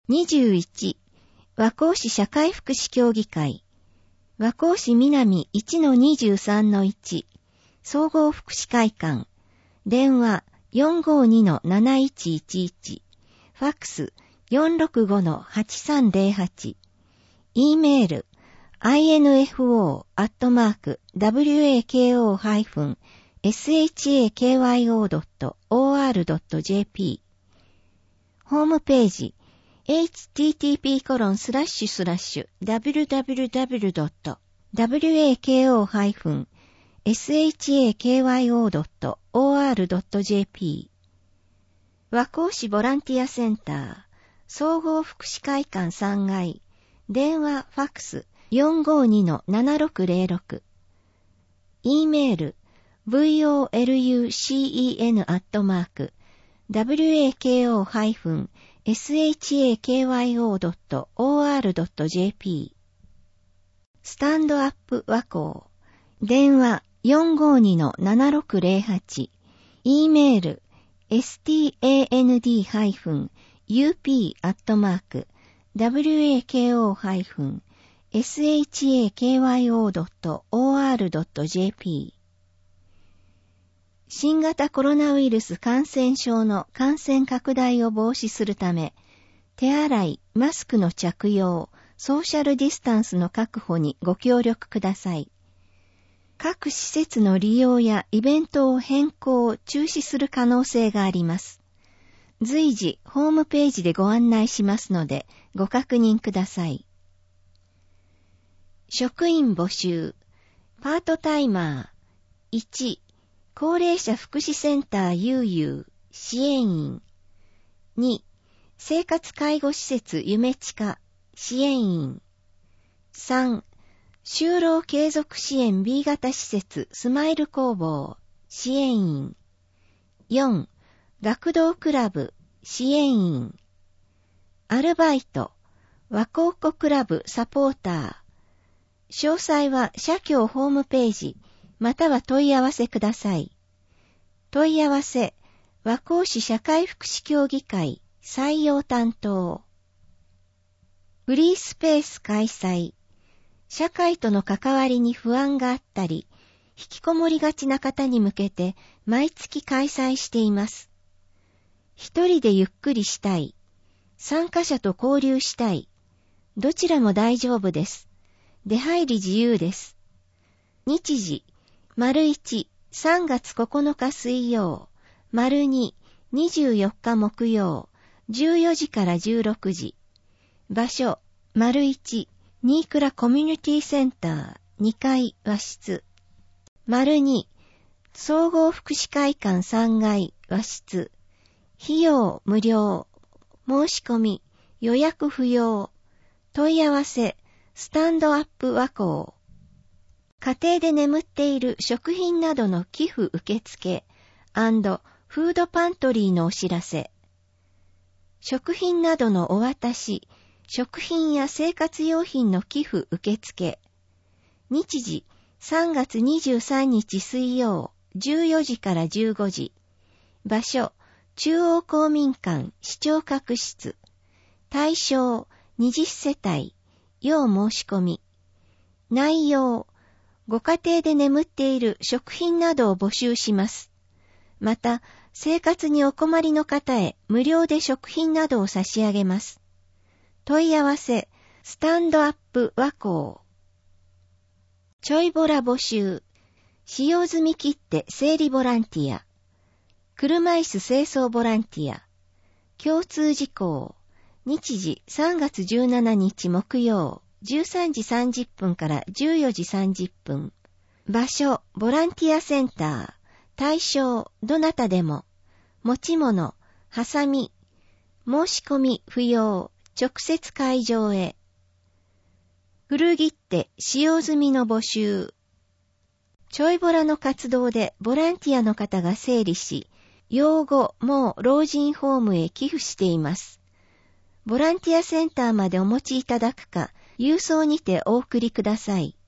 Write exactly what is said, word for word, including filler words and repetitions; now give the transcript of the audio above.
にじゅういち、和光市社会福祉協議会。和光市南 いちのにじゅうさんのいち、総合福祉会館。電話 よんごにのなないちいちいち、ファックス よんろくごのはちさんぜろはち、E メール アイエヌエフオー アットマーク ダブリューエーケーオー ハイフン エスエイチエーケーワイオー ドット オーアール ドット ジェーピー。ホームページ エイチティーティーピーコロンスラッシュスラッシュダブリューダブリューダブリュー ドット ダブリューエーケーオー ハイフン エスエイチエーケーワイオー ドット オーアール ドット ジェーピー。和光市ボランティアセンター総合福祉会館さんがい。電話ファックス よんごにのななろくぜろろく。E メール ブイオーエルユーシーイーエヌ アットマーク ダブリューエーケーオー ハイフン エスエイチエーケーワイオー ドット オーアール ドット ジェーピー。スタンドアップ和光。電話 よんごにのななろくぜろはち。E メール エスタンド アットマーク ダブリューエーケーオー ハイフン エスエイチエーケーワイオー ドット オーアール ドット ジェーピー。新型コロナウイルス感染症の感染拡大を防止するため、手洗い、マスクの着用、ソーシャルディスタンスの確保にご協力ください。各施設の利用やイベントを変更、中止する可能性があります。随時ホームページでご案内しますのでご確認ください。職員募集。パートタイマー。いち、高齢者福祉センターゆうゆう支援員。に、生活介護施設ゆめちか支援員。さん、就労継続支援 B 型施設スマイル工房支援員。よん、学童クラブ支援員。アルバイト和光湖クラブサポーター。詳細は社協ホームページまたは問い合わせください。問い合わせ和光市社会福祉協議会採用担当。フリースペース開催。社会との関わりに不安があったり、引きこもりがちな方に向けて毎月開催しています。一人でゆっくりしたい。参加者と交流したい。どちらも大丈夫です。出入り自由です。日時、丸一、さんがつここのか水曜、丸二、にじゅうよっか木曜、じゅうよじからじゅうろくじ。場所、丸一、新倉コミュニティセンター、にかい和室。丸二、総合福祉会館さんがい和室。費用無料。申し込み、予約不要。問い合わせ、スタンドアップ和光。家庭で眠っている食品などの寄付受付&フードパントリーのお知らせ。食品などのお渡し、食品や生活用品の寄付受付。日時、さんがつにじゅうさんにち水曜、じゅうよじからじゅうごじ。場所、中央公民館市長閣室。対象、にじゅっせたい。要申し込み。内容、ご家庭で眠っている食品などを募集します。また、生活にお困りの方へ無料で食品などを差し上げます。問い合わせ、スタンドアップ和光。ちょいボラ募集。使用済み切手整理ボランティア。車椅子清掃ボランティア。共通事項。日時さんがつじゅうしちにち木曜、じゅうさんじさんじゅっぷんからじゅうよじさんじゅっぷん。場所、ボランティアセンター。対象、どなたでも。持ち物、ハサミ。申し込み不要。直接会場へ。古切手使用済みの募集。ちょいボラの活動でボランティアの方が整理し、養護も老人ホームへ寄付しています。ボランティアセンターまでお持ちいただくか、郵送にてお送りください。